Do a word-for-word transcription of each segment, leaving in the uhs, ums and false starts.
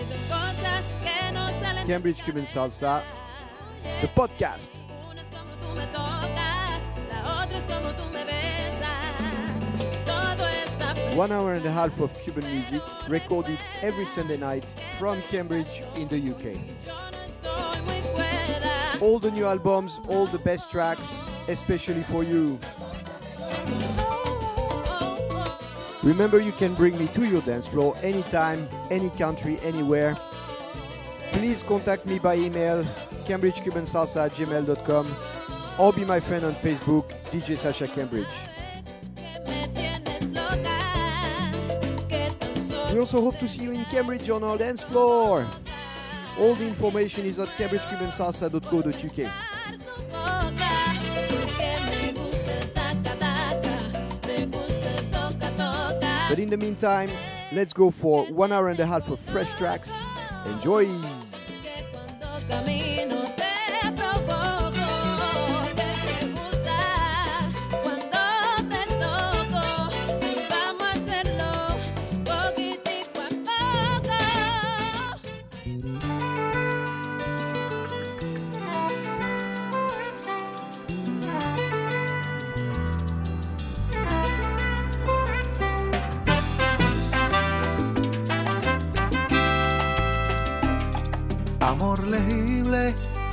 Cambridge Cuban Salsa, the podcast. One hour and a half of Cuban music recorded every Sunday night from Cambridge in the U K. All the new albums, all the best tracks, especially for you. Remember, you can bring me to your dance floor anytime, any country, anywhere. Please contact me by email, cambridge cuban salsa at gmail dot com, or be my friend on Facebook, D J Sasha Cambridge. We also hope to see you in Cambridge on our dance floor. All the information is at cambridge cuban salsa dot co dot U K. But in the meantime, let's go for one hour and a half of fresh tracks. Enjoy! Amor legible,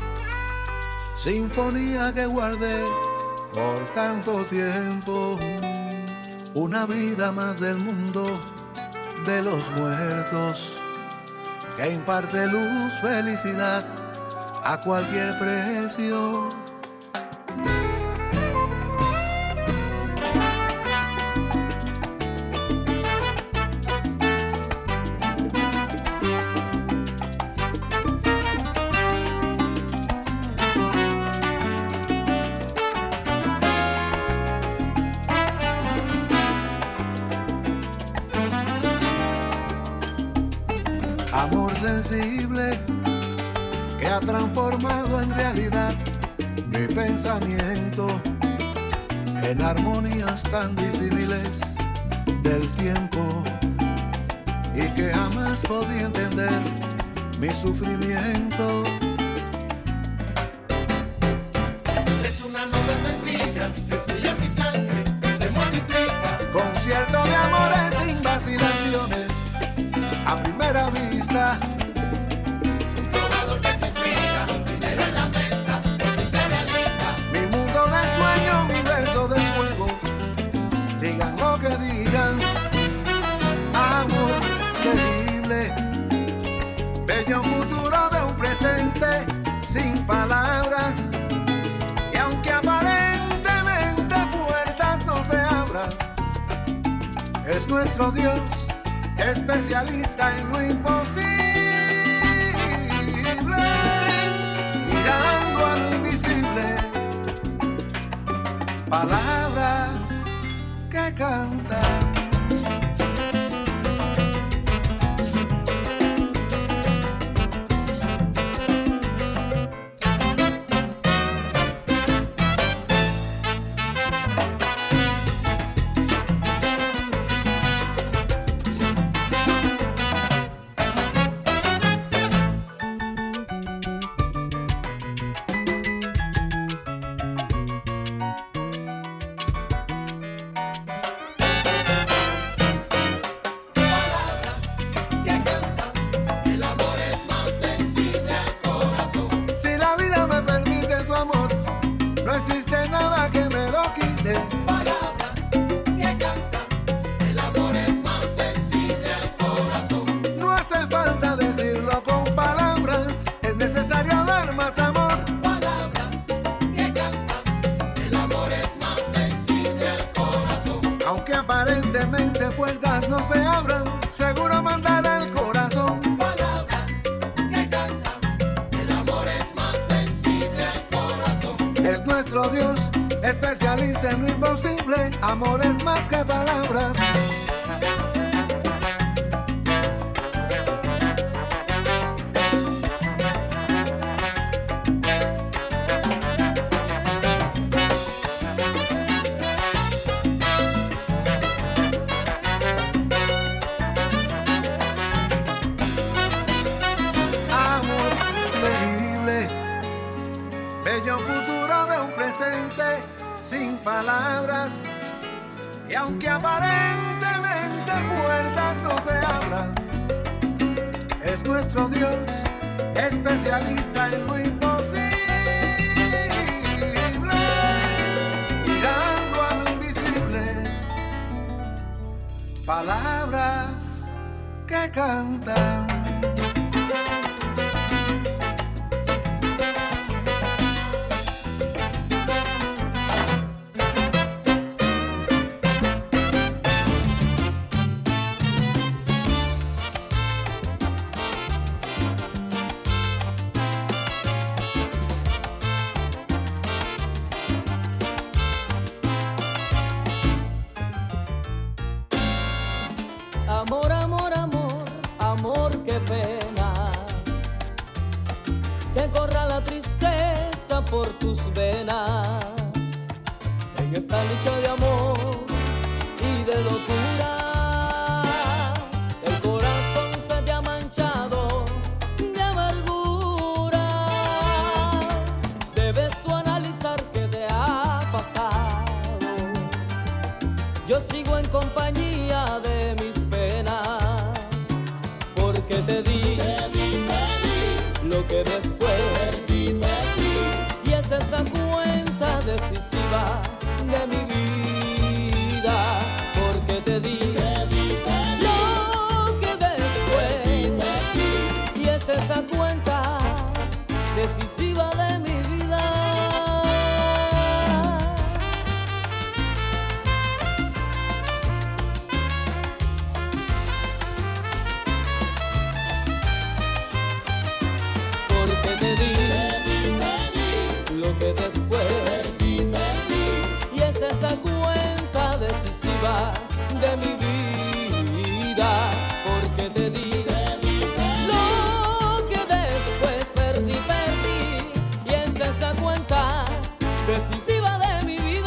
sinfonía que guardé por tanto tiempo, una vida más del mundo de los muertos, que imparte luz, felicidad a cualquier precio. Amor sensible que ha transformado en realidad mi pensamiento en armonías tan visibles del tiempo y que jamás podía entender mi sufrimiento. Es una nota sencilla que fluye en mi sangre y se multiplica. Concierto de amores sin vacilaciones a primera vista. Un trovador que se inspira, dinero en la mesa, por fin se realiza. Mi mundo de sueño, mi verso de fuego. Digan lo que digan. Amor creíble, bello futuro de un presente sin palabras. Y aunque aparentemente puertas no se abran, es nuestro Dios especialista en lo imposible, mirando a lo invisible, palabras que cantan. Aparentemente puertas no se abran, seguro mandará el corazón. Palabras que cantan, el amor es más sensible al corazón. Es nuestro Dios, especialista en lo imposible, amor es más que palabras. Aparentemente puertas no se abran. Es nuestro Dios, especialista en lo imposible, mirando a lo invisible. Palabras que cantan. Amor, amor, amor, amor, qué pena que corra la tristeza por tus venas en esta lucha de amor y de locura. El corazón se te ha manchado de amargura. Debes tú analizar qué te ha pasado. Yo sigo en compañía de mis penas, porque te di, te di, te di lo que después perdí, perdí. Y es esa cuenta decisiva de mi vida, porque te di, te di, te di lo que después perdí, perdí. Y es esa cuenta decisiva de mi vida. Te di, te di, te di lo que después perdí, perdí. Y es esa cuenta decisiva de mi vida, porque te di, te di, te di lo que después perdí, perdí. Y es esa cuenta decisiva de mi vida.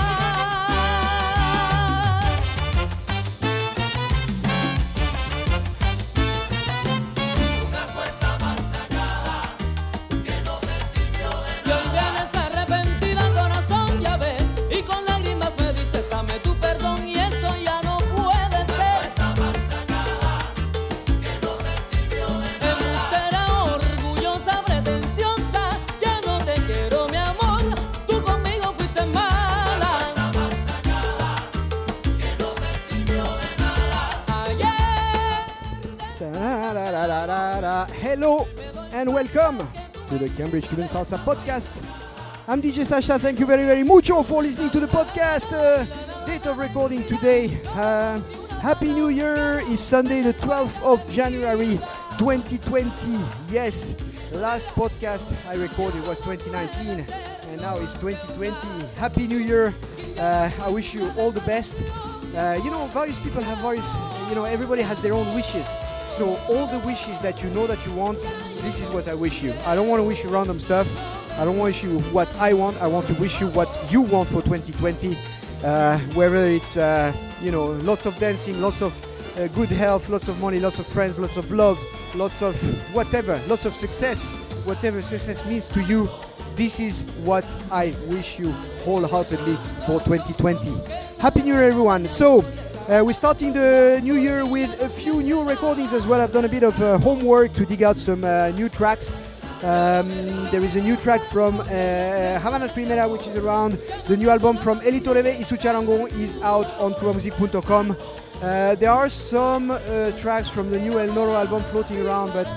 Hello and welcome to the Cambridge Cuban Salsa Podcast. I'm D J Sasha. Thank you very, very mucho for listening to the podcast. Uh, date of recording today. Uh, Happy New Year is Sunday, the twelfth of January, twenty twenty. Yes, last podcast I recorded was twenty nineteen, and now it's twenty twenty. Happy New Year. Uh, I wish you all the best. Uh, you know, various people have various, you know, everybody has their own wishes. So all the wishes that you know that you want, this is what I wish you. I don't want to wish you random stuff. I don't want to wish you what I want. I want to wish you what you want for twenty twenty. Uh, whether it's, uh, you know, lots of dancing, lots of uh, good health, lots of money, lots of friends, lots of love, lots of whatever, lots of success, whatever success means to you. This is what I wish you wholeheartedly for twenty twenty. Happy New Year, everyone. So, Uh, we're starting the new year with a few new recordings as well. I've done a bit of uh, homework to dig out some uh, new tracks. Um, there is a new track from uh, Havana Primera, which is around. The new album from Elito Reve y su Charango is out on cuba music dot com. Uh, there are some uh, tracks from the new El Noro album floating around, but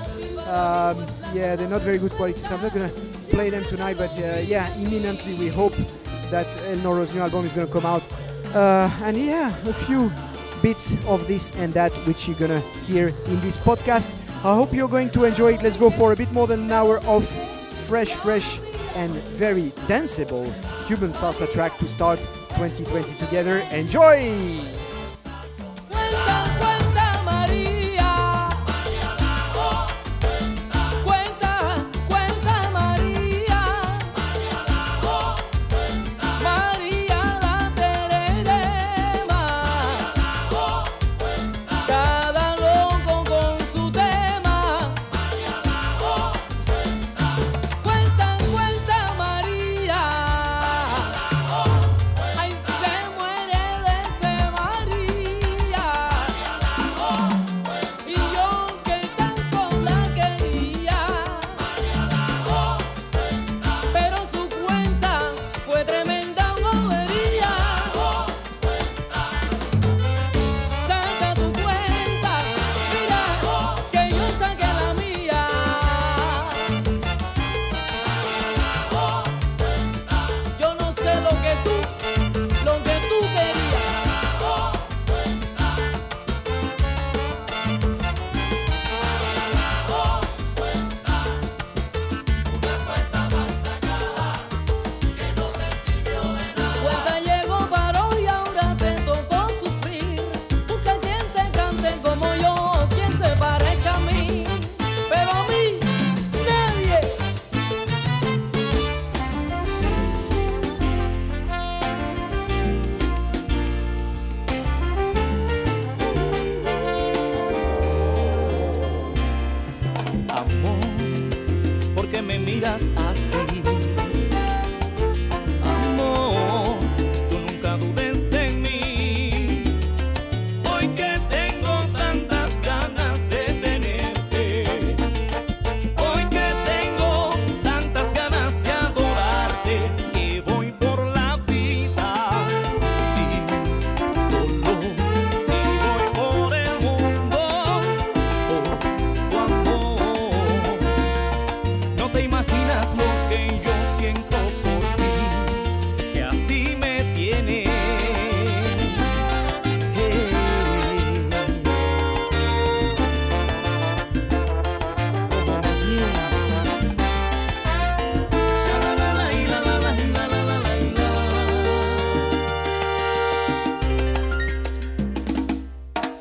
um, yeah, they're not very good quality, so I'm not going to play them tonight. But uh, yeah, imminently we hope that El Noro's new album is going to come out. Uh, and yeah, a few bits of this and that which you're gonna hear in this podcast. I hope you're going to enjoy it. Let's go for a bit more than an hour of fresh, fresh and very danceable Cuban salsa track to start twenty twenty together. Enjoy! Ay, se muere de ese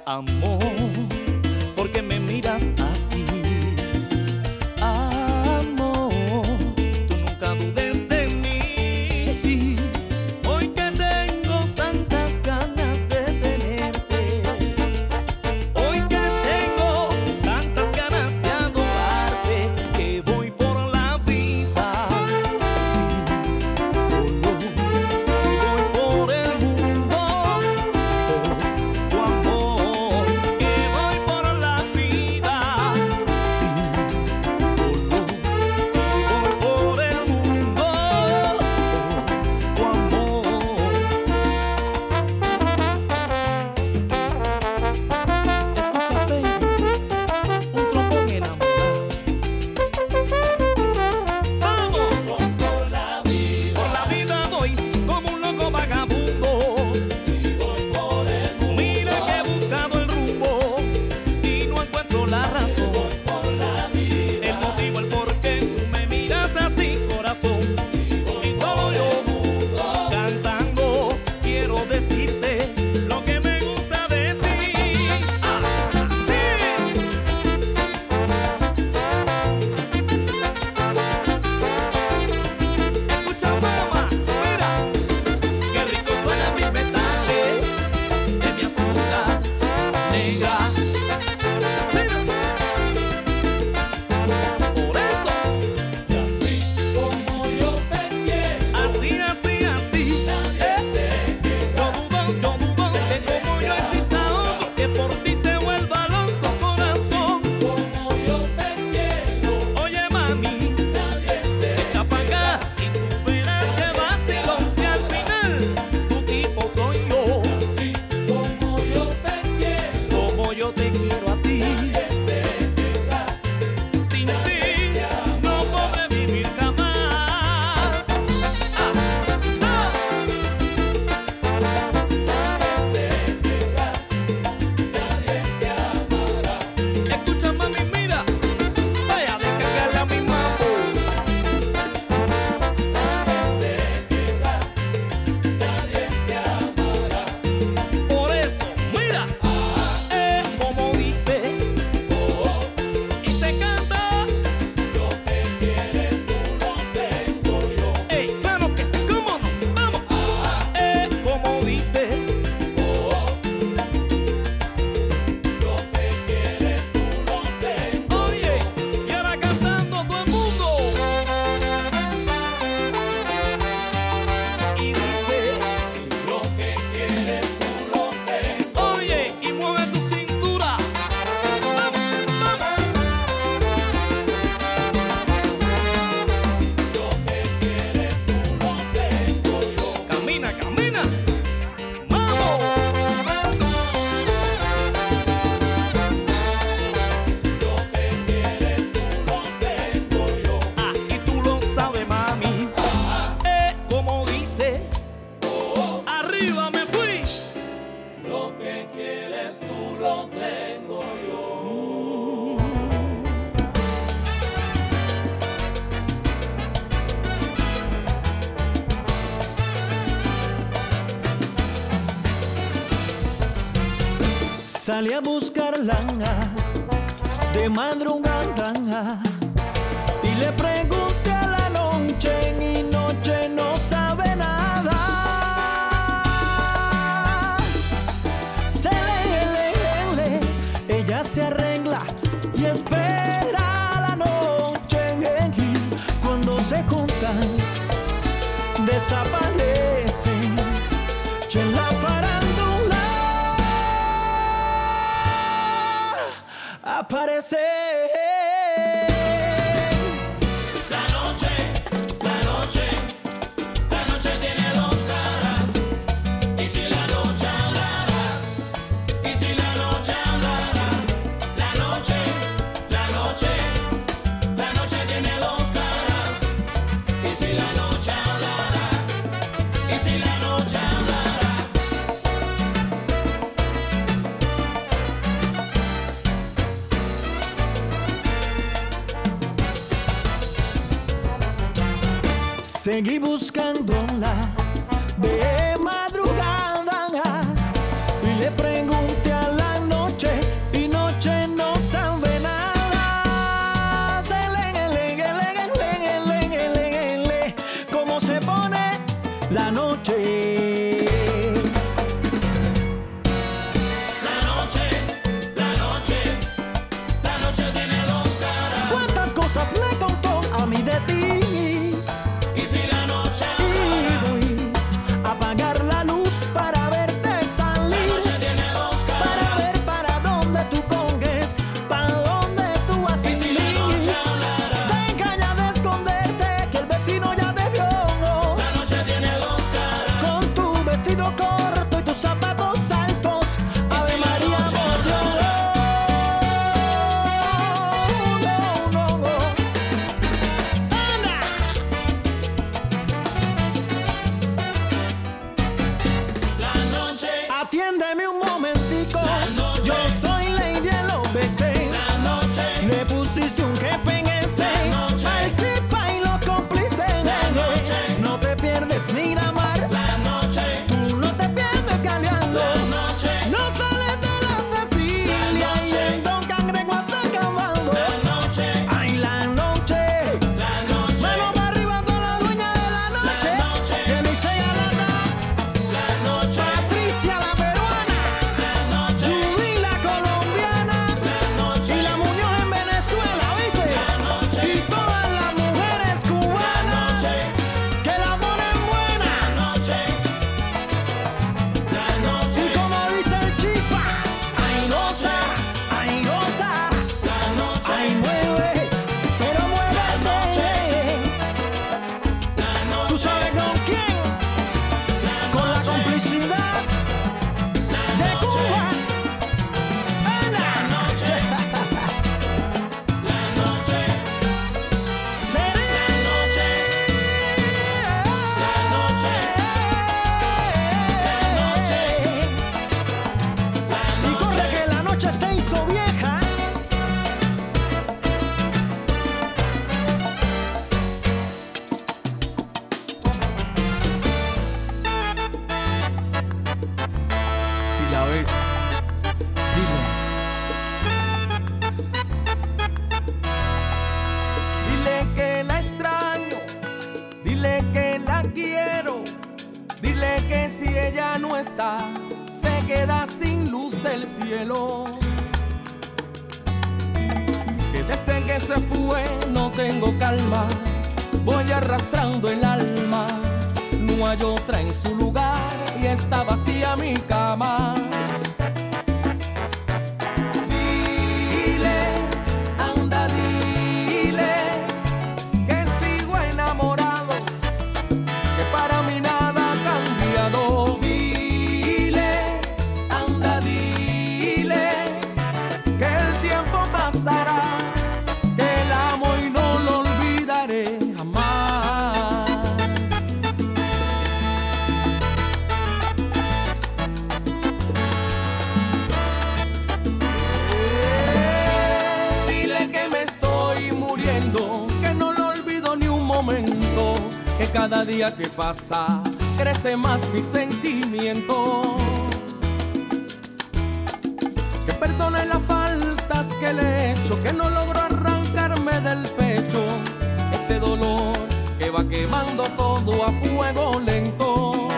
amor, porque me miras así. Amor, tú nunca dudes de mí. Hoy que tengo tantas ganas de tenerte, hoy que tengo tantas ganas de adorarte, que voy por la vida sin dolor, voy por el mundo por tu amor, que voy por la vida sin dolor, voy por el mundo por tu amor. Escucha, baby, un trombón enamorado. ¡Vamos! Por la vida, por la vida voy como un loco vagabundo. Y voy por el mundo. Mira que he buscado el rumbo y no encuentro la razón. Voy por la vida. El motivo, el por qué tú me miras así, corazón. Y solo yo cantando quiero decirte lo que me gusta de ti. ¡Ah! ¡Sí! Escucha, mamá, mira, qué rico suenan mis metales de mi azúcar negra. Mira, por eso, así como yo te quiero, así, así, así, eh, yo dudo, yo dudo que como yo exista otro que por ti se vuelva loco, corazón. Como yo te quiero, oye mami, echa pa' acá y tú verás que vacilón, si al final tu tipo soy yo. Así como yo te quiero, como yo te quiero a ti. Sin ti no podré vivir jamás. Ah, ah. Escucha, mami, mira, vaya a descargarle a mi mambo. Por eso, mira, es como dice, y se canta. Lo que quieres tú lo tengo yo. Ey, claro que sí, cómo no, vamos. Es como dice, lo que quieres tú lo tengo. Oye, y ahora cantando todo el mundo. Y dice, lo que quieres tú lo tengo. Oye, y mueve tu cintura. Vamos, vamos. Lo que quieres tú lo tengo yo. Camina, camina. Vamos. Lo que quieres tú lo tengo yo. Ah, y tú lo sabes, mami. Es como dice, arriba me fui. Lo que quieres tú lo tengo yo. Salí a buscarla de madrugada y le pregunté a la noche y noche no sabe nada. Se le, le, le, ella se arregla y espera la noche y cuando se juntan desaparecen y en la farándula aparece. La noche, la noche, la noche tiene dos caras. Y si la noche hablara, y si la noche hablara, la noche, la noche, la noche tiene dos caras. Y si la noche hablara, y si la noche hablara. Seguí buscándola de madrugada y le pregunté a la noche no está, se queda sin luz el cielo. Que desde que se fue no tengo calma, voy arrastrando el alma. No hay otra en su lugar y está vacía mi cama. Dile, anda, dile que sigo enamorado, que para mí nada ha cambiado. Dile, anda, dile que el tiempo pasará, que el amo y no lo olvidaré jamás. Dile que me estoy muriendo, que no lo olvido ni un momento, que cada día que pasa crece más mis sentimientos. Que perdone las faltas que le he hecho, que no logro arrancarme del pecho este dolor que va quemando todo a fuego lento.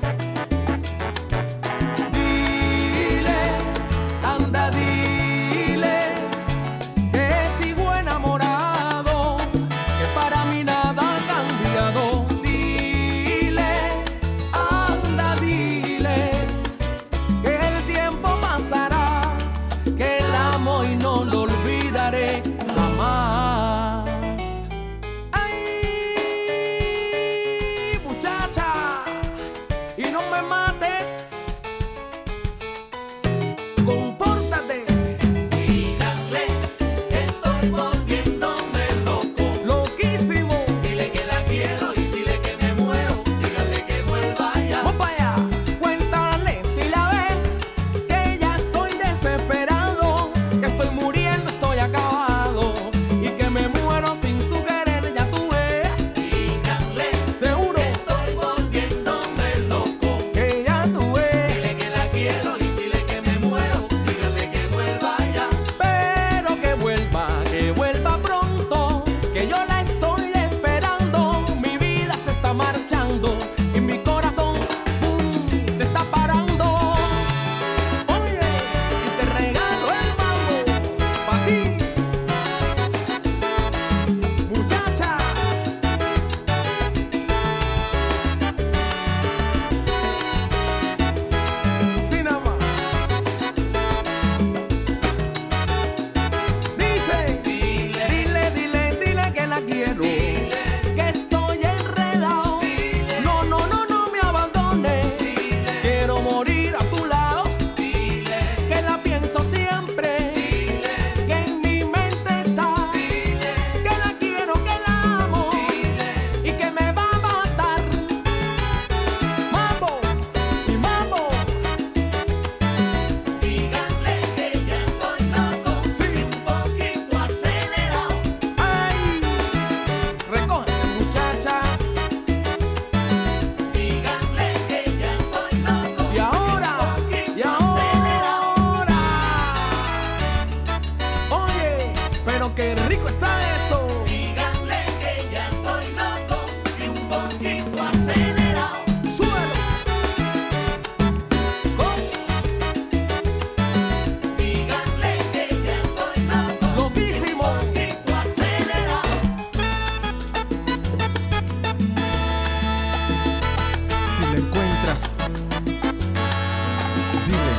Dile, anda, dile que sigo enamorado, que para mí nada ha cambiado. Dile, anda, dile que el tiempo pasará, que el amo y no lo olvidaré jamás. Ay, muchacha, y no me mates, compórtate. Díganle que estoy volviéndome loco. Loquísimo. Dile que la quiero y dile que me muero. Díganle que vuelva ya. Vamos para allá. Cuéntale si la ves, que ya estoy desesperado, que estoy muriendo, estoy acabado y que me muero sin su querer, ya tú ves. Díganle Seguro que estoy volviéndome loco. que ya tú ves, Dile que la quiero y dile que me muero. Díganle que vuelva ya. pero que vuelva, que vuelva pronto, que yo la estoy esperando. Mi vida se está marchando y mi corazón, ¡pum!, se está parando. Oye, y te regalo el mambo pa' ti, muchacha. Sin ama. Dice, Dile, dile, dile, dile que la quiero, que estoy enredado. No, no, no, no me abandones. Quiero morir a tu lado, dile, que la pienso siempre, que en mi mente está, que la quiero, que la amo y que me va a matar. Mambo y mambo. díganle que ya estoy loco. Sí. Y un poquito acelerado. Ay, recógete, muchacha. Díganle que ya estoy loco. Y ahora, y ahora. Oye, pero qué rico está esto. Díganle que ya estoy loco y un poquito acelerado. Suelo. Con Díganle que ya estoy loco loquísimo. y un poquito acelerado. Si la encuentras, dile.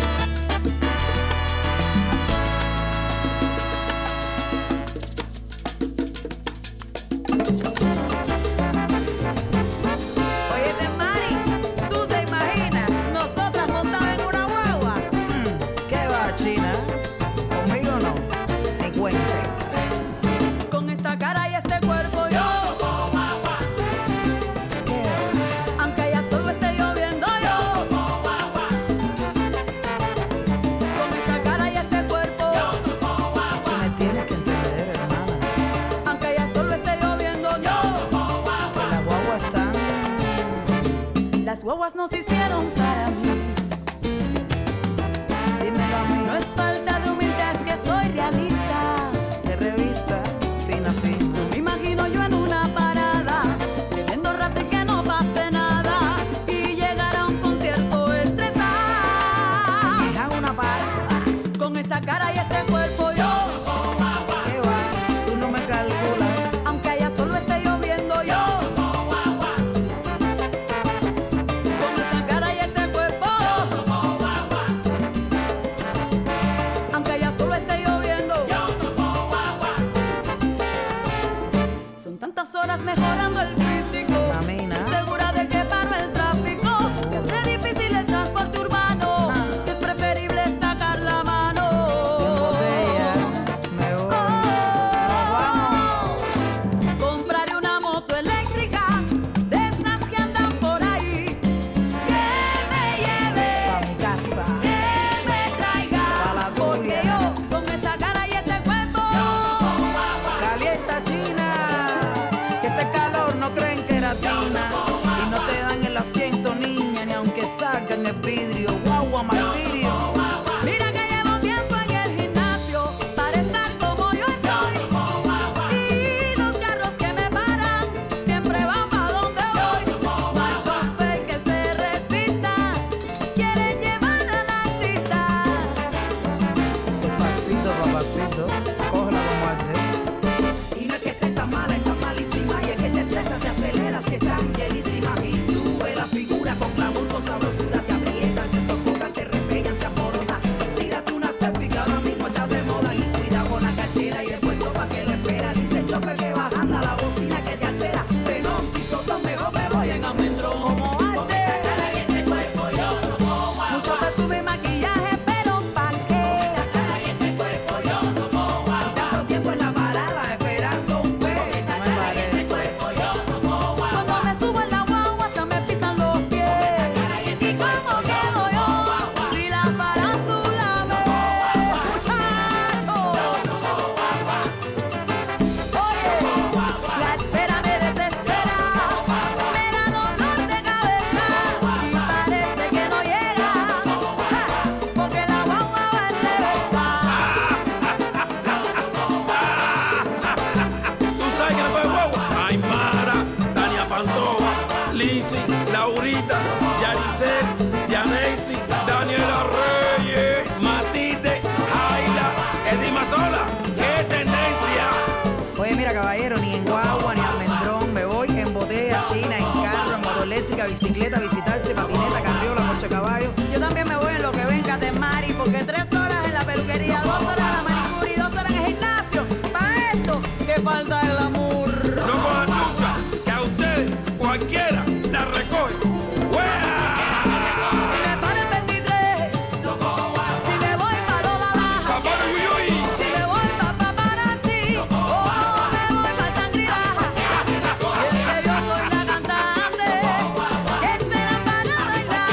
esta cara y este cuerpo yo. ¿Qué va? Tú no me calculas. Aunque allá solo esté lloviendo yo. Con esta cara y este cuerpo. Aunque allá solo esté lloviendo. Son tantas horas mejorando el físico. Camina. Segura de que paro el tráfico. Se hace difícil el transporte urbano. Que es preferible sacar la mano. En botella, me voy. Nos vamos. Compraré una moto eléctrica de esas que andan por ahí. Que me lleve, Pa' mi casa. que me traiga. Pa' la Porque tuya. yo, con esta cara y este cuerpo, Calienta China, que este calor no creen que era tina. Y no te dan el asiento, niña, ni aunque saquen el vidrio. Guagua, martirio. mira que llevo tiempo en el gimnasio para estar como yo estoy. Y los carros que me paran siempre van pa' donde voy. No hay chofer que se resista, quieren llevar al artista. Pasito, papacito, cógela como arte. Y no es que esté tan mala, está malísima. Y es que te estresa, te acelera, si están llenísimas. Y sube la figura con glamour, con sabrosura. Te aprietan, te sofocan, te repellan, se amorotan. Tírate una selfie que ahora mismo está de moda. Y cuidado con la cartera y el puesto pa' que lo espera. Dice el chofer que bajando la bocina que te altera. Frenón, piso dos, mejor me voy en Almendrón. Como arte, mucho perfume y maquillaje, pero ¿pa' qué? Tanto tiempo en la parada esperando un pez. No me parece. Cuando me subo en la guagua hasta me pisan los pies. ¿Y cómo quedo yo? Si la farándula me ve, muchacho. Oye, la espera me desespera, me da dolor de cabeza y parece que no llega, ja, porque la guagua va en reversa. ¿Tú sabes que no fue guagua? Aymara, Tania Pantova, Lizzy, Laurita, Yaricel, Yaneisi, Daniela Reyes, Matite, Jaila, Edima Sola. ¡Qué tendencia! Oye, mira, caballero, ni en guagua, ni almendrón. Me voy en botella china, en carro, en moto eléctrica, bicicleta, visitarse, patineta, cambiola, coche caballo. Yo también me voy en lo que venga de Mari, porque tres horas en la peluquería, dos horas en la manicura y dos horas en el gimnasio. Pa' esto, que falta el amor. No cojan lucha, que a ustedes cualquiera la recoge. ¡Fuera! Si me paro el veintitrés, si me voy pa' Lola Laja, ¡Papá Uyuy! si me voy pa' Paparazzi, o me voy pa' Shangri-La. Y es que yo soy la cantante que esperan para bailar.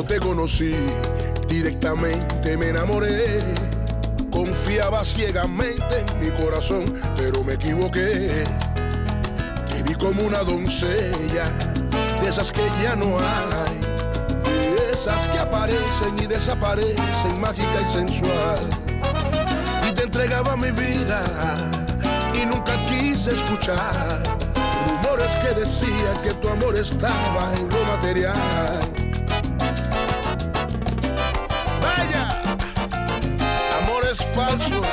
Cuando te conocí, directamente me enamoré. Confiaba ciegamente en mi corazón, pero me equivoqué. Te vi como una doncella, de esas que ya no hay, de esas que aparecen y desaparecen, mágica y sensual. Y te entregaba mi vida y nunca quise escuchar rumores que decían que tu amor estaba en lo material. Vaya, amores falsos.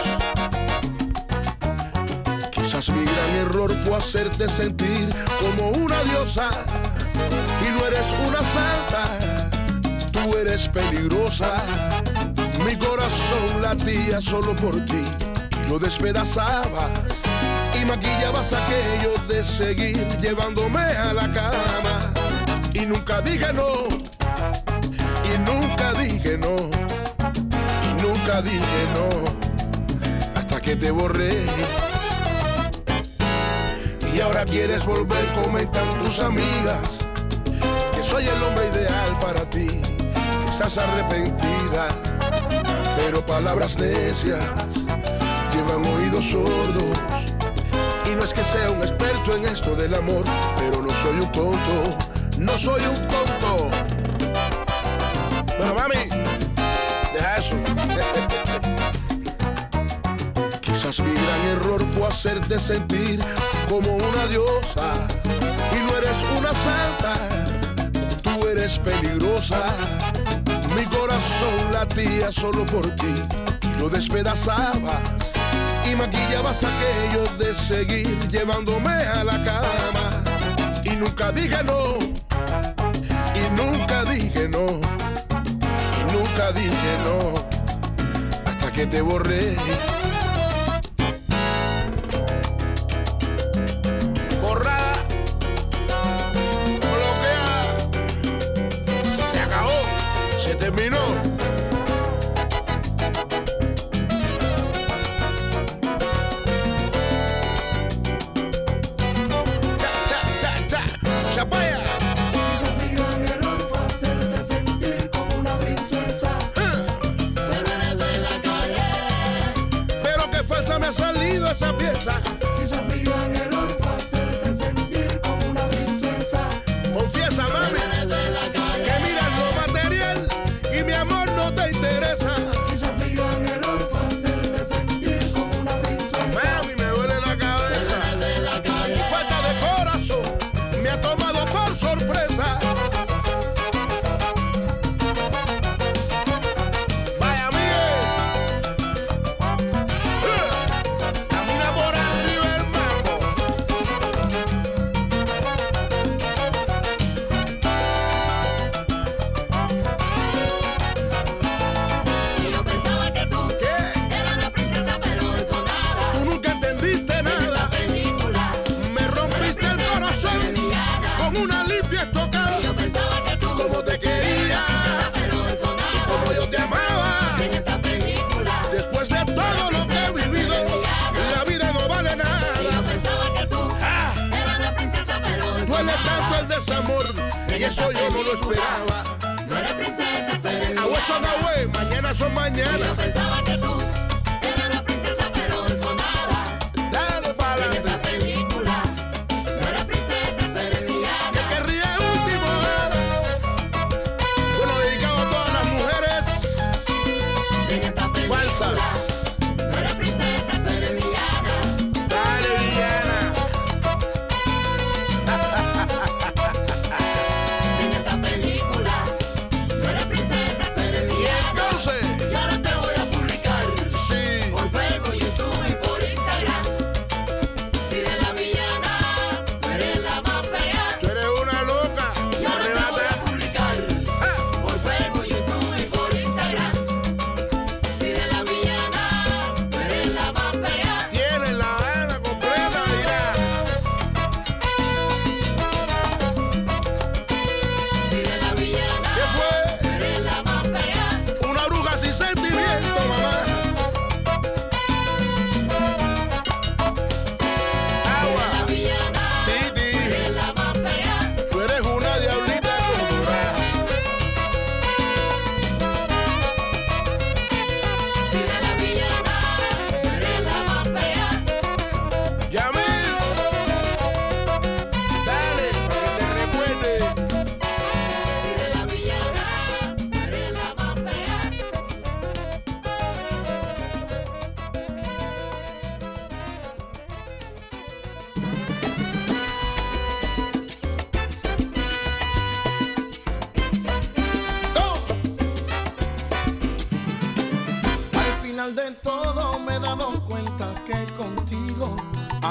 Quizás mi gran error fue hacerte sentir como una diosa, y no eres una santa, tú eres peligrosa. Mi corazón latía solo por ti y lo despedazabas y maquillabas aquello de seguir llevándome a la cama. Y nunca dije no, y nunca dije no, y nunca dije no, hasta que te borré. Y ahora quieres volver, comentan tus amigas que soy el hombre ideal para ti, que estás arrepentida. Pero palabras necias llevan oídos sordos. Y no es que sea un experto en esto del amor, pero no soy un tonto, no soy un tonto. Bueno, mami, deja eso. Quizás mi gran error fue hacerte sentir como una diosa, y no eres una santa, tú eres peligrosa. Mi corazón latía solo por ti y lo despedazabas y maquillabas aquello de seguir llevándome a la cama. Y nunca dije no, y nunca dije no, y nunca dije no, hasta que te borré. Borrada, bloqueada, se acabó, se terminó. Esa pieza. Quizás mi gran error fue hacerte sentir como una princesa. Confiesa, mami, que miras lo material y mi amor no te interesa. Quizás mi gran error fue hacerte sentir como una princesa. Mami, me duele la cabeza. Mi falta de corazón me ha tomado por sorpresa. Y eso yo no lo esperaba. No eres princesa, tú eres a hueso son a hue, mañana son mañana. Yo pensaba que tú eras la princesa, pero eso nada. Dale para adelante. En esta película, no eres princesa, tú eres villana. Que querría el último era. Bueno, dedicado a todas las mujeres en esta película, falsas. No eres princesa, tú eres villana. Dale, villana. En esta película, no eres princesa, tú eres villana. Y entonces, y ahora te voy a publicar.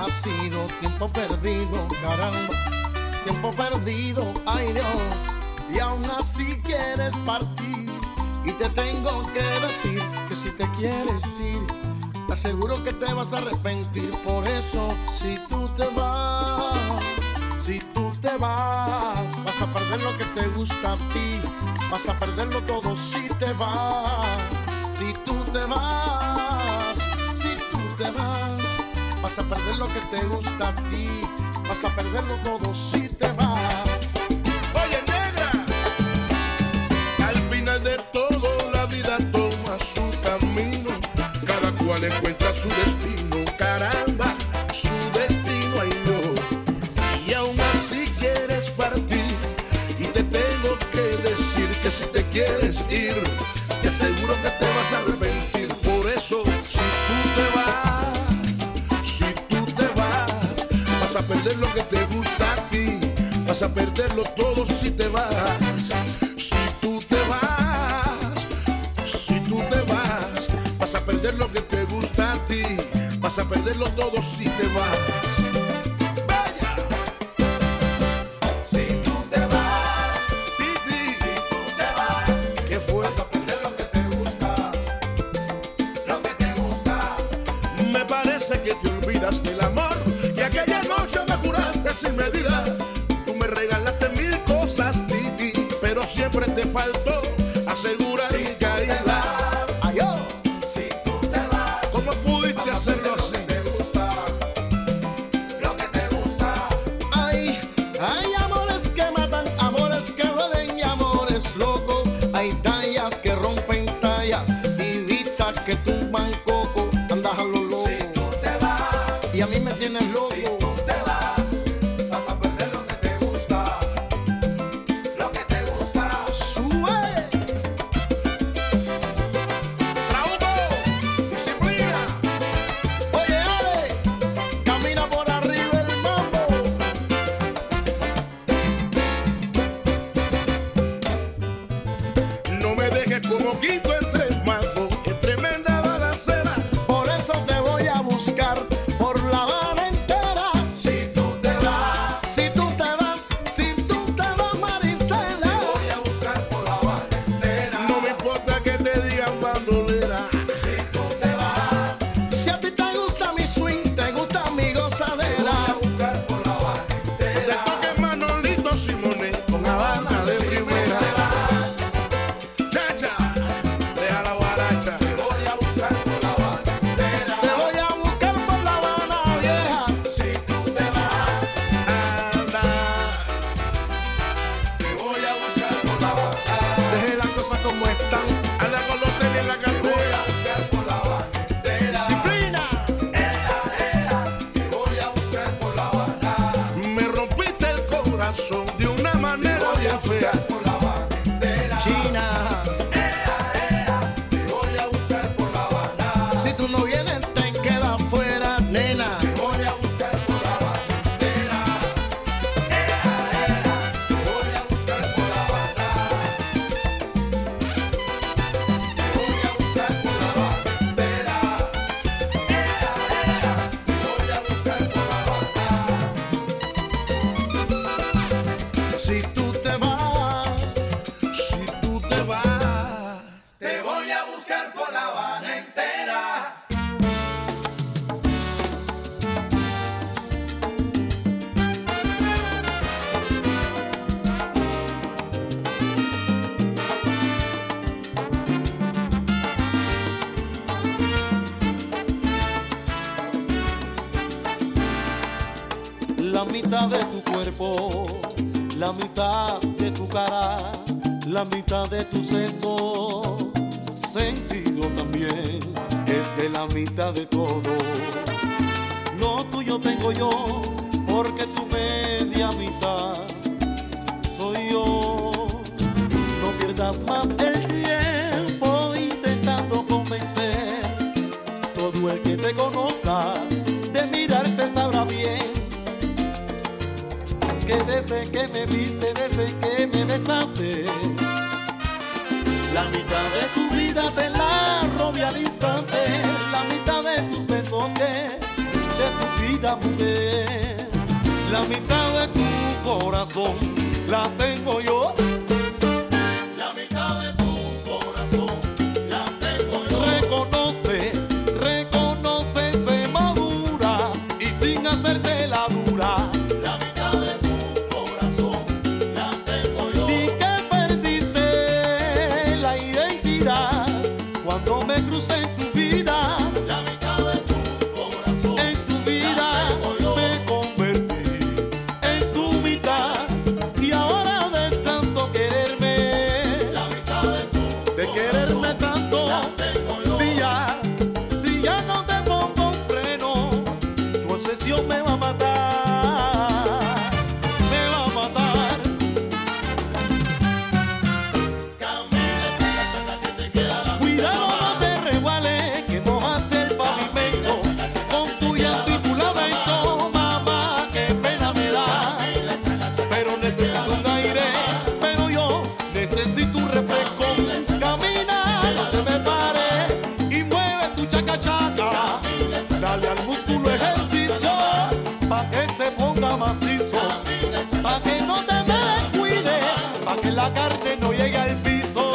sido tiempo perdido, caramba, tiempo perdido, ay Dios. Y aún así quieres partir y te tengo que decir que si te quieres ir, te aseguro que te vas a arrepentir. Por eso, si tú te vas, si tú te vas, vas a perder lo que te gusta a ti, vas a perderlo todo si te vas. Si tú te vas, si tú te vas, vas a perder lo que te gusta a ti, vas a perderlo todo si te vas. Oye, negra, al final de todo la vida toma su camino, cada cual encuentra su destino, caramba, su destino, ay no. Y aún así quieres partir y te tengo que decir que si te quieres ir, te aseguro que te vas a arrepentir. Por eso, si tú te vas, si tú te vas, vas a perder lo que te gusta a ti, vas a perderlo todo si te vas. Si tú te vas, si tú te vas, vas a perder lo que te gusta a ti, vas a perderlo todo si te vas. Vaya. Si tú te vas, Titi, si tú te vas, ¿qué fue? vas a perder lo que te gusta, lo que te gusta. Me parece que te olvidas del amor que aquella noche me juraste sin medida. Tú me regalaste mil cosas, Titi, pero siempre te faltó asegurar Si mi tú te caída. vas, Ay, oh, si tú te vas, ¿cómo pudiste vas a hacerlo perder lo así? que te gusta, lo que te gusta. Ay, hay amores que matan, amores que duelen y amores locos. Hay tallas que rompen talla y vistas que tumban coco. Andas a lo loco Si tú te vas, y a mí me tienes loco. si tú te vas, vas a perder lo que te gusta, lo que te gusta. Sube. ¡Trabuco! ¡Disciplina! Oye, Ale, camina por arriba el mambo. No me dejes como quito entre mago, es tremenda balacera. Por eso te voy a buscar por La Habana entera. Si tú te vas, Si tú te vas, si tú te vas, Marisela. voy a buscar por La Habana entera. No me importa que te digan bandolera. Si tú te vas, Si a ti te gusta mi swing, te gusta mi voy a gozadera. buscar por La Habana Te entera. toques Manolito Simone con Habana de Si tú te primera. vas, Chacha, deja la guaracha. voy a buscar por La Habana entera. Te voy a buscar por La Habana vieja. Si tú te vas, Anda, te voy a buscar por La Habana. Deje las cosas como están. anda con los tenis en la Te voy cartera. a buscar por La Habana entera. Disciplina. Ea, ea, te voy a buscar por La Habana. Me rompiste el corazón de una manera Voy a bien fea. buscar por La Habana entera. China. Ea, ea, te voy a buscar por La Habana. Si tú no vienes, te quedas fuera, nena. Te voy a buscar por La Habana entera. Ea, ea, te voy a buscar por La Habana. Te voy a buscar por La Habana entera. Ea, ea, te voy a buscar por La Habana. Si tú te vas, Si tú te vas, Te voy a buscar por La Habana entera. La mitad de tu cuerpo, la mitad de tu cara, la mitad de tu sexto sentido también. Es que la mitad de todo, lo tuyo tengo yo, porque tu media mitad soy yo. No pierdas más el tiempo intentando convencer. Todo el que te conozca de mirarte sabrá bien que desde que me viste, desde que me besaste, la mitad de tu vida te la robé al instante, la mitad de tus besos que te tu vida, mujer. La mitad de tu corazón la tengo yo. La mitad de tu corazón la tengo yo. Reconoce, reconoce, se madura y sin hacerte la dura. La mitad de tu corazón la tengo yo. Di que perdiste la identidad cuando me crucé en tu vida. La mitad de tu corazón en tu vida me convertí en tu mitad. Y ahora de tanto quererme, la mitad de tu de quererme tanto, la tengo yo. si ya, si ya no te pongo un freno, tu obsesión me va a matar, me va a matar. Camina, chaca, chaca, que te queda la Cuidado, no te resbales, que mojaste el pavimento con tu llanto y tu lamento. Mamá, qué pena me da, pero necesito un aire, pero yo necesito un refresco. Camina, no te me pares y mueve tu chaca chaca. Dale al músculo ejercicio pa' que se ponga macizo, pa' que no te me descuide, pa' que la carne no llegue al piso.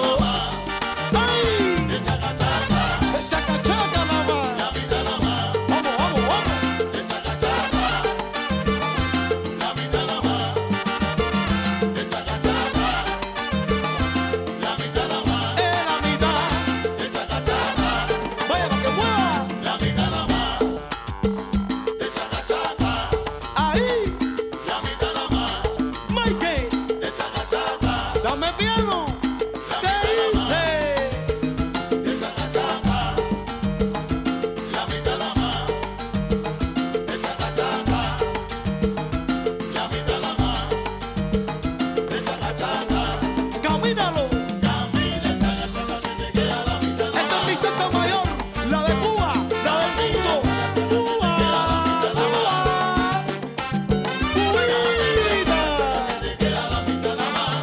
¡Ay! de chaca, chaca, De chaca chaca nada más. la mitad nada más. Vamos, vamos, vamos. De chaca, chaca, la mitad nada más. De chaca, chaca, la mitad nada más. En la mitad. De chaca, chaca, Vaya para que mueva. la mitad nada más. De chaca, chaca, Ahí. la mitad nada más. Mikey. De chaca, chaca, Dame piano. la ¿Qué mitad nada más. dice? De chaca, chaca, la mitad nada más. De chaca, chaca, la mitad nada más. De chaca, chaca, Camínalo. camina, chaca, chaca, que te queda la mitad nada Esta es más. mi salsa mayor. La de Cuba. La del mundo. Cuba. Cuba. Cubita. Te queda la mitad nada más.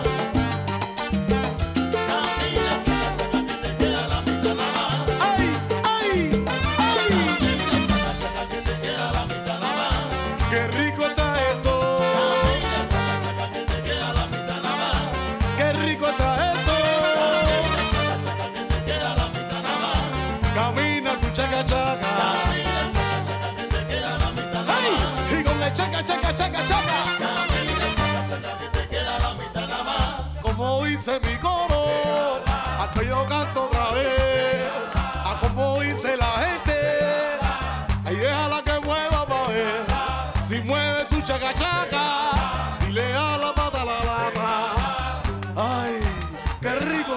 Camina, chaca, chaca, que te queda la mitad nada más. Ay, ay, ay. Camina, chaca, chaca, que te queda la mitad nada más. Qué rico está esto. Camina, chaca, chaca, que te queda la mitad nada más. Qué rico está esto. Chaca, chaca, que te queda la mitad nada más. Camina tu chaca chaca. Camina, chaca, chaca, que te queda la mitad nada Ay, más. y con el chaca chaca chaca chaca. Camina, chaca, chaca, que te queda la mitad nada más. Como dice mi coro, a que yo canto otra vez. A como dice la gente, ahí déjala que mueva pa' ver. Si mueve su chaca chaca, si le da la pata a la lata. Ay, qué rico.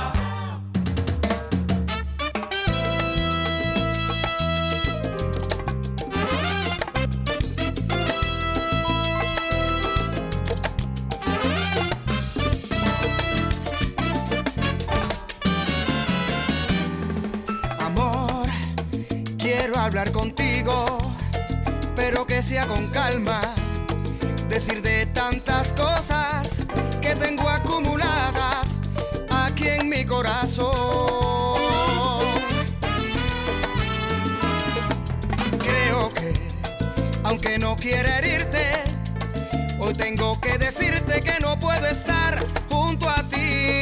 Amor, quiero hablar contigo, pero que sea con calma. Decir de tantas cosas que tengo acumuladas aquí en mi corazón. Creo que, aunque no quiera herirte, hoy tengo que decirte que no puedo estar junto a ti.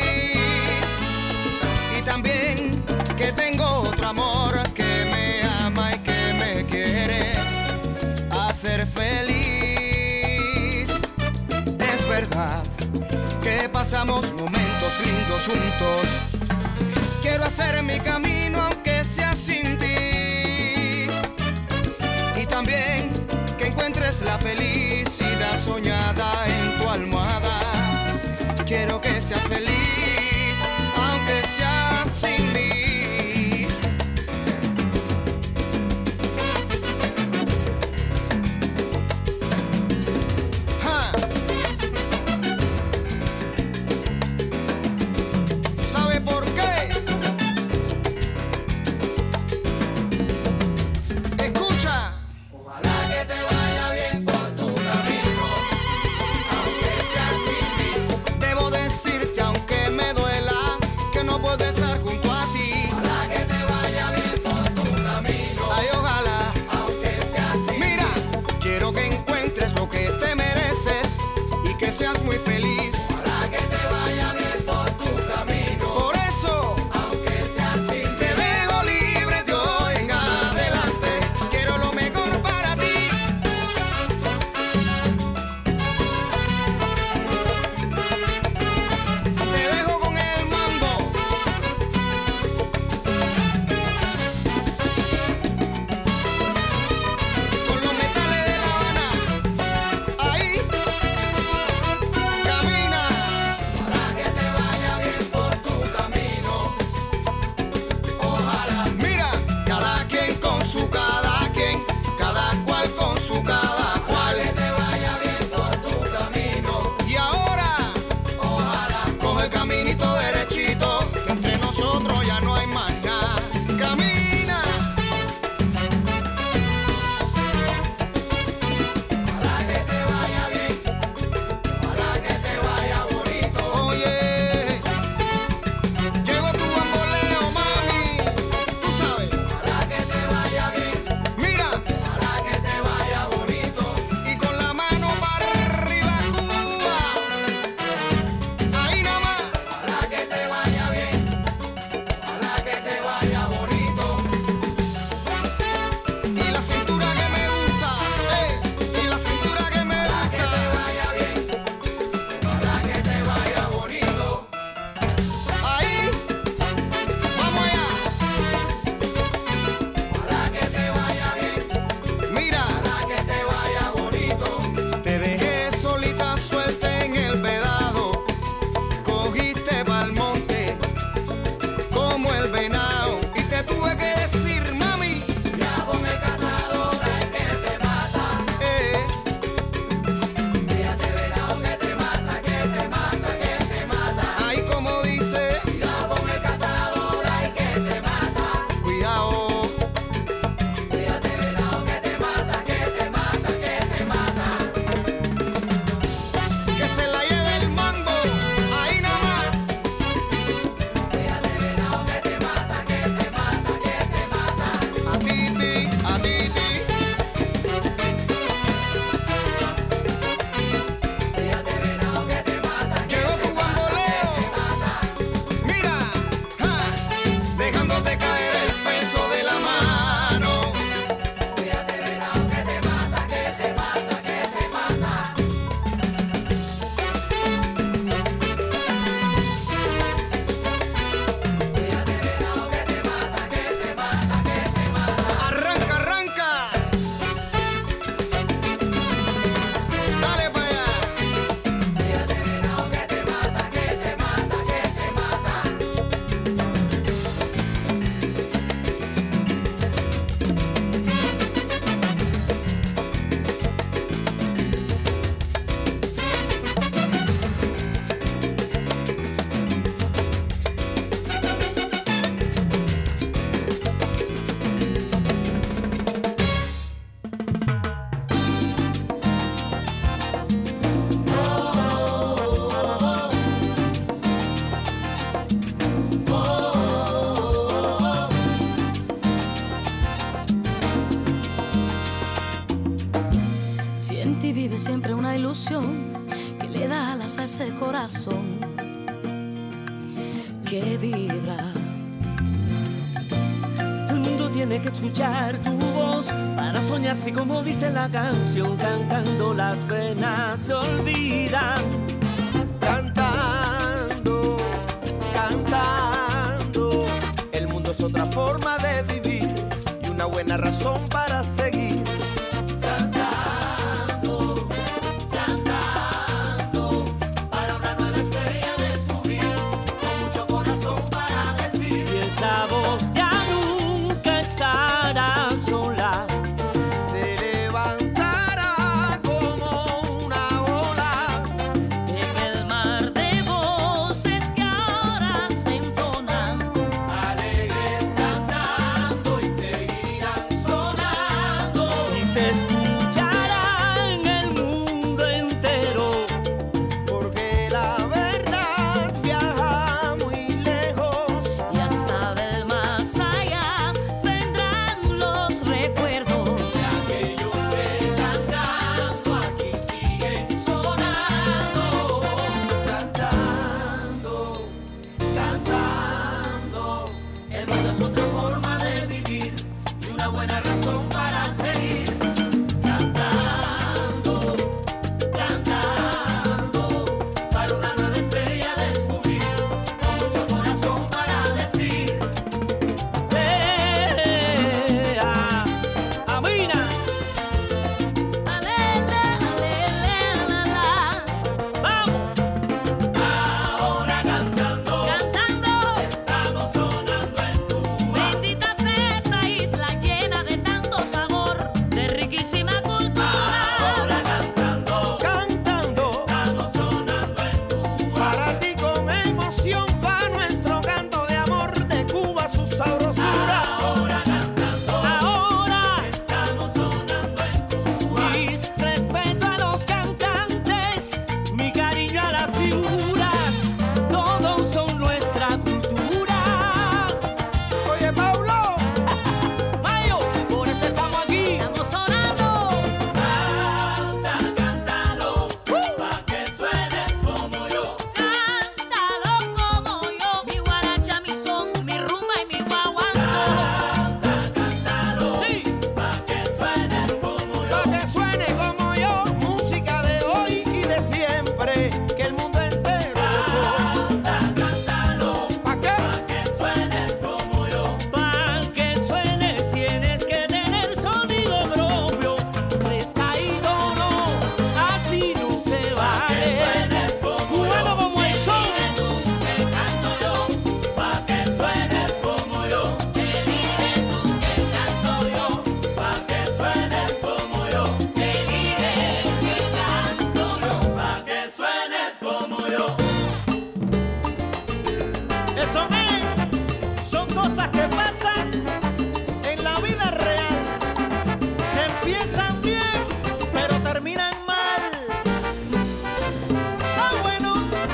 Y también que tengo otro amor que me ama y que me quiere hacer feliz. Es verdad que pasamos momentos lindos juntos. Quiero hacer mi camino aunque sea sin ti. Y también que encuentres la felicidad soñada en tu almohada. Quiero que seas feliz aunque sea sin mí. Ja. ¿Sabe por qué? Escucha. Ojalá que te vaya bien por tu camino. Si en ti vive siempre una ilusión que le da alas a ese corazón que vibra. El mundo tiene que escuchar tu voz para soñar, si como dice la canción, cantando las penas se olvidan. Cantando, cantando, el mundo es otra forma de vivir y una buena razón para seguir. Cantando, cantando, para una nueva estrella descubrir, con mucho corazón para decir. Y esa voz ya nunca estará sola. Se levantará como una ola en el mar de voces que ahora se entonan, Alegres cantando y seguirán sonando. Y se escuchará en el mundo entero. porque la verdad viaja muy lejos. y hasta del más allá vendrán los recuerdos. Aquellos que cantando aquí siguen sonando. Cantando, cantando, el mundo es otra forma de vivir y una buena razón para seguir. Cantando, cantando, para una nueva estrella descubrir, con mucho corazón para decir. ¡Eh! ah, ¡Amina! Alele, alele, la, la. ¡Vamos! Ahora cantando, Cantando, estamos sonando en Cuba. bendita sea esta isla llena de tanto sabor, de riquísima cultura. Ahora cantando, Cantando, estamos sonando en Cuba. para ti con emoción va nuestro canto de amor de Cuba, su sabrosura. Ahora cantando, Ahora, estamos sonando en Cuba. mis respeto a los cantantes, mi cariño a las figuras, todos son nuestra cultura. Oye, Paulo, Mayo, por eso estamos aquí. Estamos sonando. Canta, cántalo, pa' que suenes como yo. Cántalo como yo, mi guaracha, mi son, mi rumba y mi guaguancó. Canta, cántalo, Sí. pa' que suenes como yo. pa' que suene como yo, música de hoy y de siempre, que el mundo entero gozó. Canta, cántalo, ¿Pa' qué? pa' que suenes como yo. Pa' que suene tienes que tener sonido propio, fresca y tono, así no se vale. Suenes como Bueno yo. como el son. Elige tú que canto yo, pa' que suenes como yo. Elige tú que canto yo, pa' que suenes como yo. Elige que canto yo, pa' que suenes como yo. Eso es, son cosas que pasan en la vida real, que empiezan bien, pero terminan mal. Ah, bueno.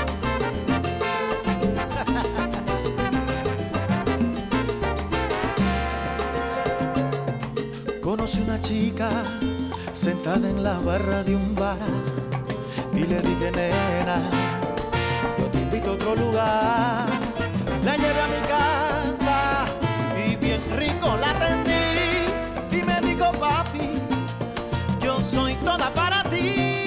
Conocí una chica sentada en la barra de un bar y le dije, nena, yo te invito a otro lugar. La llevé a mi casa y bien rico la atendí y me dijo, papi, yo soy toda para ti.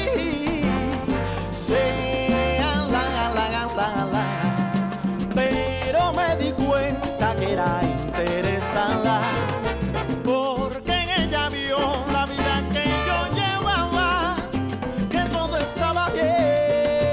Sea la, la, la, la, la. Pero me di cuenta que era interesada, porque en ella vio la vida que yo llevaba, que todo estaba bien.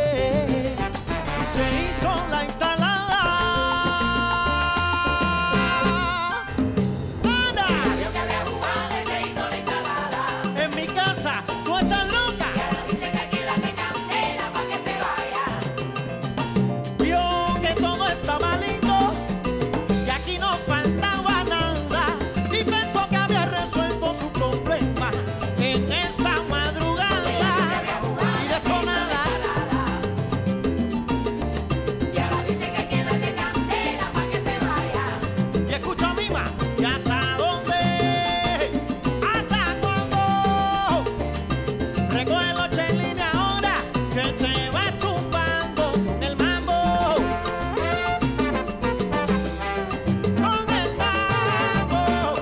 Recoge los chelines ahora que te vas tumbando con el mambo. Con el mambo.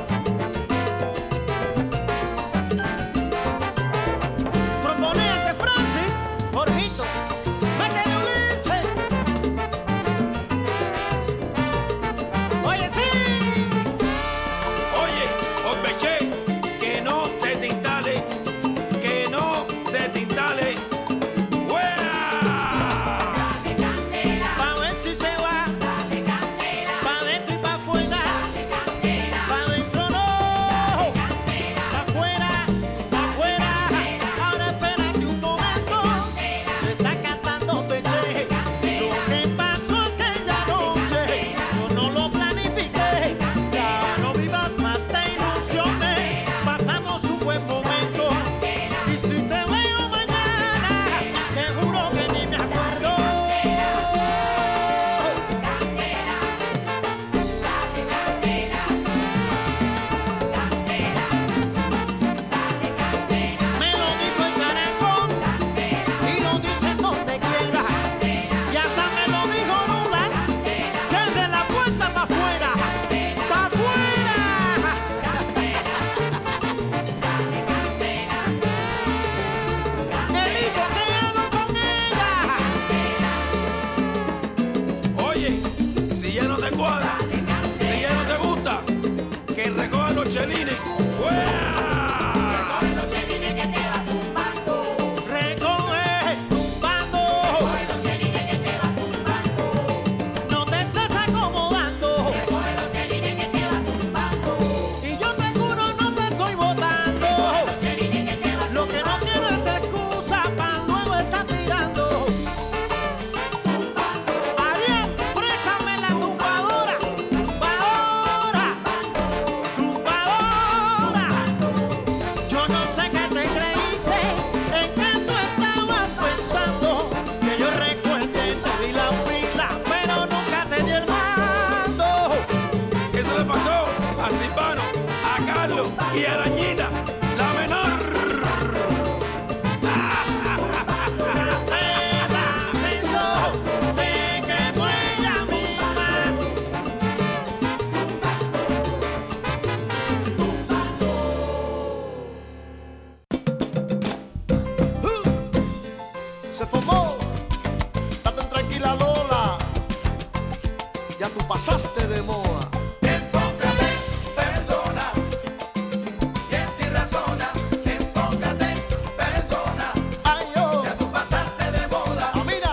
Tromboneante Francis, Jorgito, métele Ulises. Oye, sí. Oye, Orbeche, que no se te instale, que no se te instale. ¡Fuera! Pa' ver si se va. Pa' dentro y pa' afuera. Pa' dentro no. Pa' afuera, pa' afuera. Ahora espérate un momento. Le está cantando Peche. Lo que pasó aquella noche, yo no lo planifiqué. Ya no vivas más de ilusiones. Pasamos un buen momento. Y si te veo mañana, te juro que ni me acuerdo. Me lo dijo el caracol y lo dice donde quiera. Y hasta me lo dijo Lula, desde la puerta para afuera, para afuera. Elito, ¿qué hago con ella? Oye, si ya no te cuadra, si ya no te gusta, que recoja los chelines. ¡Fuera! Recoge, tumbando. No te estés acomodando. Y yo te juro no te estoy botando. Lo que no quiero es excusa para luego estar tirando. Ariel, préstame la tumbadora. Tumbadora. Tumbadora. Yo no sé qué te creíste, en qué tú estabas pensando. Que yo recuerde te di la pila, pero nunca te di el mando. ¿Qué se le pasó a Silvano, a Carlos y a Arañita, la menor? Se quedó ella misma. Se formó. Date tranquila, Lola. Ya tú pasaste de moda. Enfócate, perdona. Bien si razona. Enfócate, perdona. Ay, yo. Ya tú pasaste de moda. Ah, mira.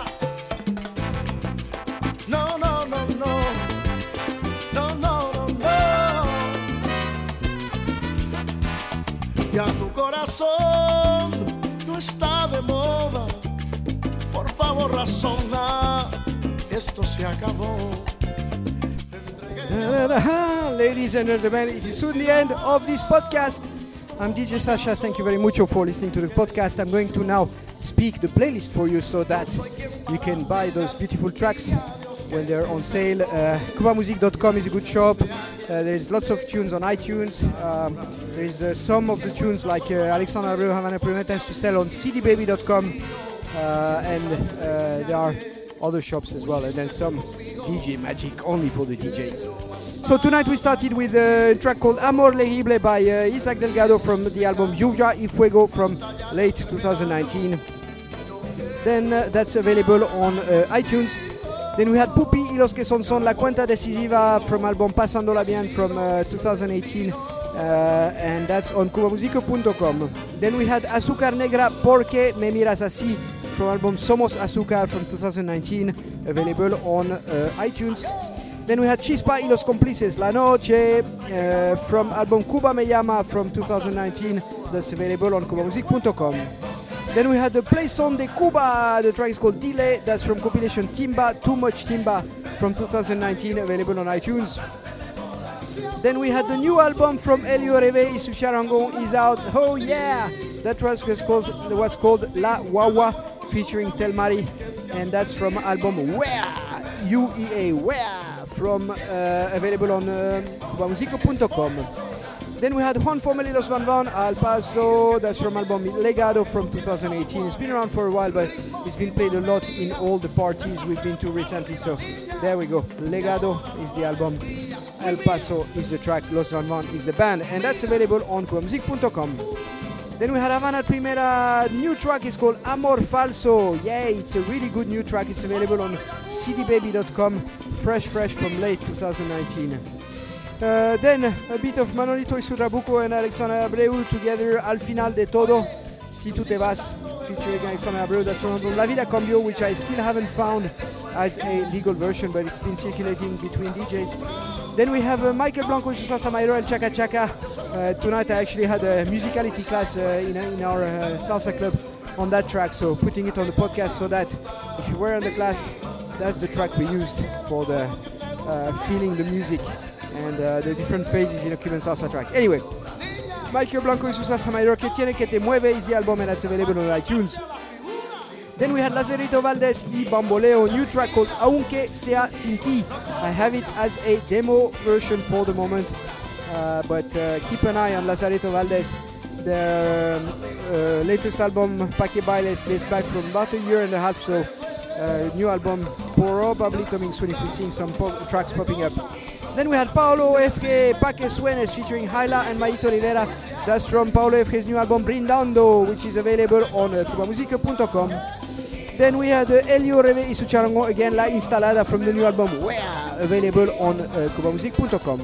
No, no, no, no. No, no, no, no. Ya tu corazón no está de moda. Por favor, razona. Esto se acabó. Ladies and gentlemen, it is soon the end of this podcast. I'm D J Sasha. Thank you very much for listening to the podcast. I'm going to now speak the playlist for you so that you can buy those beautiful tracks when they're on sale. Uh, Cuba Music dot com is a good shop. Uh, there's lots of tunes on iTunes. Um, there's uh, some of the tunes like uh, Alexandre Abreu Havana Primetens to sell on C D baby dot com. Uh, and uh, there are other shops as well, and then some D J magic only for the D Js. So tonight we started with a track called Amor Legible by uh, Isaac Delgado from the album Lluvia y Fuego from late twenty nineteen. Then uh, that's available on uh, iTunes. Then we had Pupi y los que son son La Cuenta Decisiva from album Pasándola Bien from uh, twenty eighteen. Uh, and that's on cuba musico dot com. Then we had Azúcar Negra Porque Me Miras Así from album Somos Azúcar from twenty nineteen, available on uh, iTunes. Then we had Chispa y los Cómplices La Noche uh, from album Cuba Me Llama from twenty nineteen, that's available on cuba music dot com. Then we had the Play Son de Cuba, the track is called Delay, that's from compilation Timba, Too Much Timba from twenty nineteen, available on iTunes. Then we had the new album from Elio Reve y su Charangon is out. Oh yeah! That track was called, was called La Wawa featuring Telmari, and that's from album Where? U E A, Where? From uh, available on uh, cuba musico dot com. Then we had Juan Formeli Los Van Van, El Paso, that's from album Legado from two thousand eighteen. It's been around for a while, but it's been played a lot in all the parties we've been to recently, so there we go. Legado is the album, El Paso is the track, Los Van Van is the band, and that's available on cuba music dot com. Then we had Havana Primera, new track is called Amor Falso. Yeah, it's a really good new track, it's available on c d baby dot com, fresh fresh from late two thousand nineteen. Uh, then a bit of Manolito Isurrabuco and Alexander Abreu together, Al Final de Todo, Si Tu Te Vas, featuring Alexander Abreu, that's from La Vida Cambio, which I still haven't found as a legal version, but it's been circulating between D Js. Then we have uh, Michael Blanco, Salsa Mairo and Chaka Chaka. Uh, tonight I actually had a musicality class uh, in, in our uh, salsa club on that track, so putting it on the podcast so that if you were in the class, that's the track we used for the uh, feeling the music and uh, the different phases in a Cuban salsa track. Anyway, Michael Blanco y su Salsa Mayor, Que Tiene Que Te Mueve is the album and that's available on iTunes. Then we had Lazarito Valdez y Bamboleo, new track called Aunque Sea Sin Ti. I have it as a demo version for the moment, uh, but uh, keep an eye on Lazarito Valdez. Their um, uh, latest album, Pa' Que Bailes, dates back from about a year and a half, so uh, new album probably coming soon if we're seeing some pop tracks popping up. Then we had Paolo F G, Pa' Que Suenes, featuring Hyla and Maito Rivera. That's from Paolo F G's new album Brindando, which is available on uh, cuba music dot com. Then we had uh, Elio Reve y su Charango, again La Instalada from the new album Where, available on uh, cuba music dot com.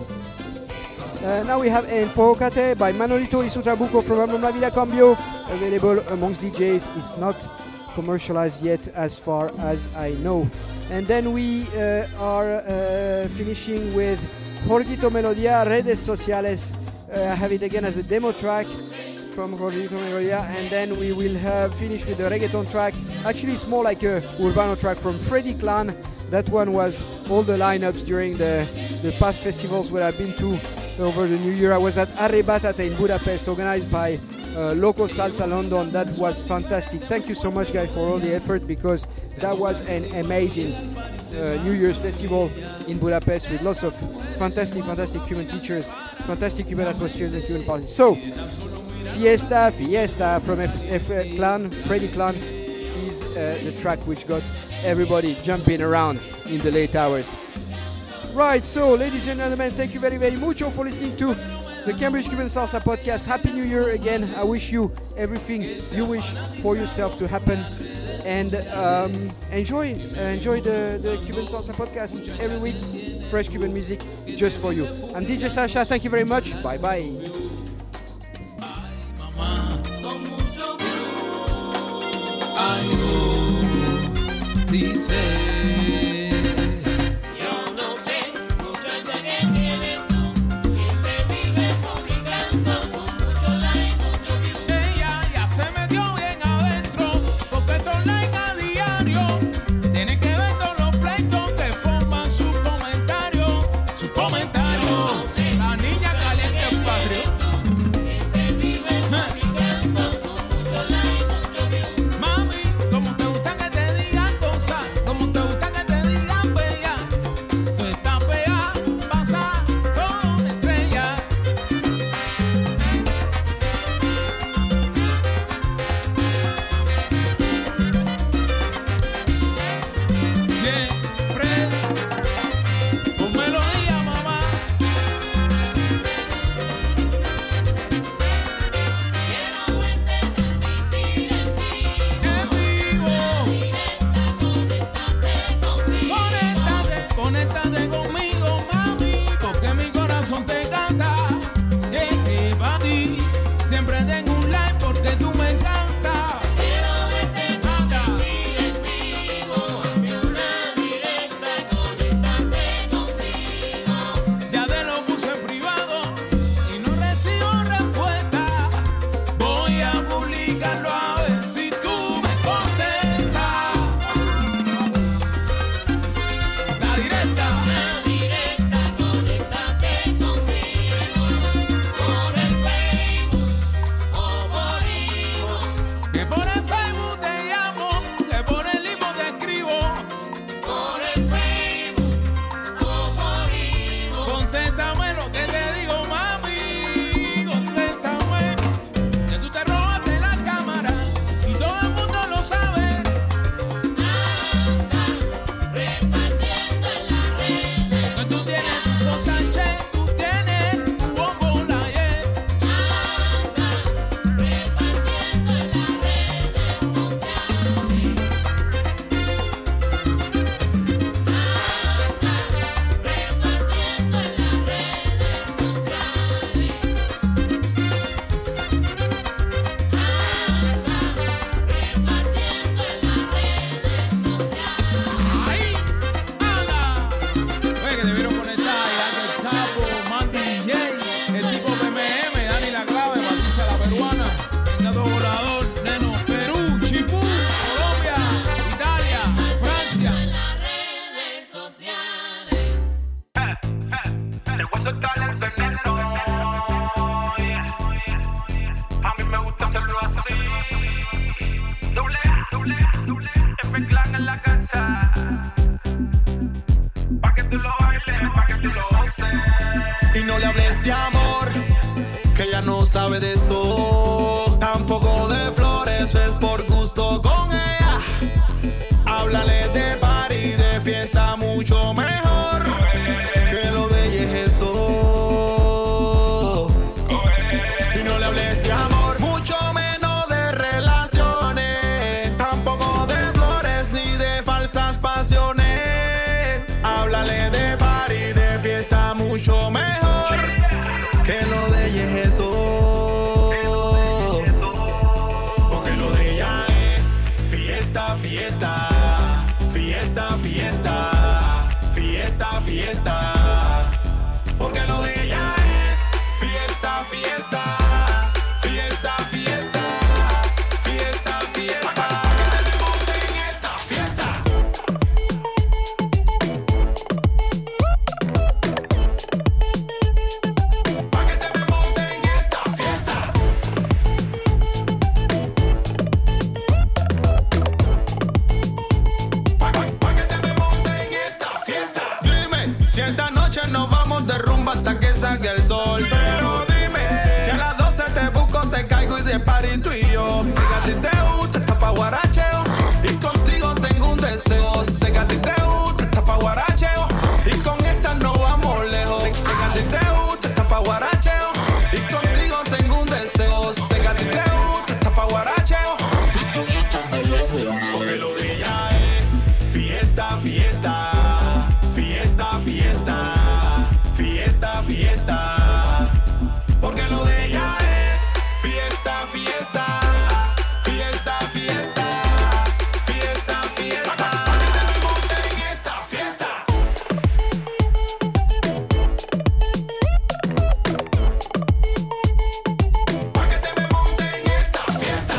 Uh, now we have Enfocate by Manolito y su Trabuco from album La Vida Cambio, available amongst D Js. It's not commercialized yet as far as I know. And then we uh, are uh, finishing with Jorgito Melodia, Redes Sociales. Uh, I have it again as a demo track from Jorgito Melodia, and then we will have finish with the reggaeton track. Actually, it's more like a urbano track from Freddy Clan. That one was all the lineups during the, the past festivals where I've been to over the new year. I was at Arrebatate in Budapest, organized by uh, Loco Salsa London. That was fantastic. Thank you so much, guys, for all the effort, because that was an amazing uh, New Year's festival in Budapest with lots of fantastic, fantastic Cuban teachers, fantastic Cuban atmospheres and Cuban parties. So, Fiesta, Fiesta from F, F Clan, Freddy Clan, is uh, the track which got everybody jumping around in the late hours. Right, so ladies and gentlemen, thank you very, very mucho for listening to the Cambridge Cuban Salsa Podcast. Happy New Year again. I wish you everything you wish for yourself to happen. And um, enjoy uh, enjoy the, the Cuban Salsa Podcast every week. Fresh Cuban music just for you. I'm D J Sasha. Thank you very much. Bye-bye. Ay, oh, dice. Yo no sé, muchacha, que tienes tú, que te vives publicando, son muchos likes, muchos views. Ella ya se metió bien adentro, porque estos likes a diario tienen que ver todos los pleitos que forman sus comentarios, sus comentarios. La niña caliente es patrio. Que te vives publicando, son muchos likes, muchos views. Mami, como te gusta que te digan cosas, como te gusta que te digan por gusto con ella. Háblale de party, de fiesta mucho mejor que lo de ella es eso. Y no le hables de amor, mucho menos de relaciones, tampoco de flores ni de falsas pasiones. Háblale de party, de fiesta mucho mejor que lo de ella es eso. Porque lo de ella es fiesta, fiesta. Fiesta, fiesta, fiesta, fiesta. Porque lo de ella es fiesta, fiesta, fiesta, fiesta, fiesta, fiesta. Pa' que te me monte en esta fiesta. Pa' que te me monte en esta fiesta. Si esta noche nos vamos de rumba hasta que salga el sol. Pero dime, que a las doce te busco, te caigo y de party tú y yo. Si a ti te gusta, está pa' guaracheo, y contigo tengo un deseo. Si a ti te gusta, está pa' guaracheo, y con esta no vamos lejos. Si a ti te gusta, está pa' guaracheo, y contigo tengo un deseo. Si a ti te gusta, está pa' guaracheo, y con esta no vamos lejos. Porque lo de ella es fiesta, fiesta. Fiesta, fiesta, fiesta. Porque lo de ella es fiesta, fiesta. Fiesta, fiesta. Fiesta, fiesta. Pa' que te me monte en esta fiesta. Pa' que te me monte en esta fiesta.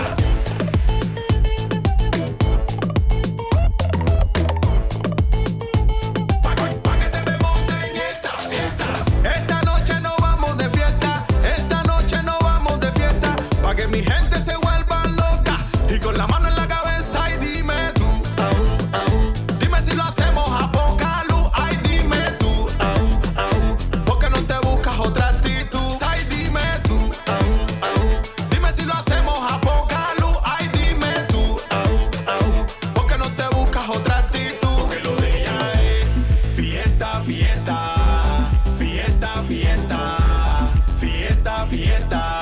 Esta noche no vamos de fiesta, esta noche no vamos de fiesta, pa' que mi gente se vuelva loca y con la mano en la cabeza y dime tú, au, au, dime si lo hacemos a poca luz, ay dime tú, au, au, porque no te buscas otra actitud, ay dime tú, au, au, dime si lo hacemos a poca luz, ay dime tú, au, au, porque no te buscas otra actitud, porque lo de ella es fiesta, fiesta. Fiesta, fiesta, fiesta, fiesta.